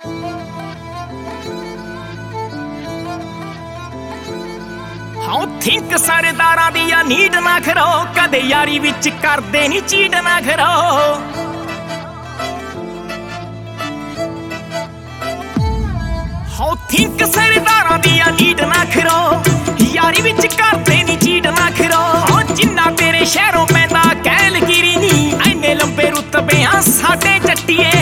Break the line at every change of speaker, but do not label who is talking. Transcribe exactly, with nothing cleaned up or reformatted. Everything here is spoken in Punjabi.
ਹਾਉ ਥਿੰਕ ਸਰਦਾਰਾਂ ਦੀ ਆ ਨੀਡ ਨਾ ਖਰੋ, ਕਦੇ ਯਾਰੀ ਵਿੱਚ ਕਰਦੇ ਨੀ ਚੀਟ ਨਾ ਖਰੋ। ਹਾਉ ਥਿੰਕ ਸਰਦਾਰਾਂ ਦੀ ਆ ਨੀਡ ਨਾ ਖਰੋ, ਯਾਰੀ ਵਿੱਚ ਕਰਦੇ ਨੀ ਚੀਟ ਨਾ ਖਰੋ। ਜਿੰਨਾ ਤੇਰੇ ਸ਼ਹਿਰੋਂ ਪੈਂਦਾ ਕਹਿਲਗਿਰੀ ਨੀ, ਐਨੇ ਲੰਬੇ ਰੁਤਬੇ ਆ ਸਾਡੇ ਜੱਟੀਏ।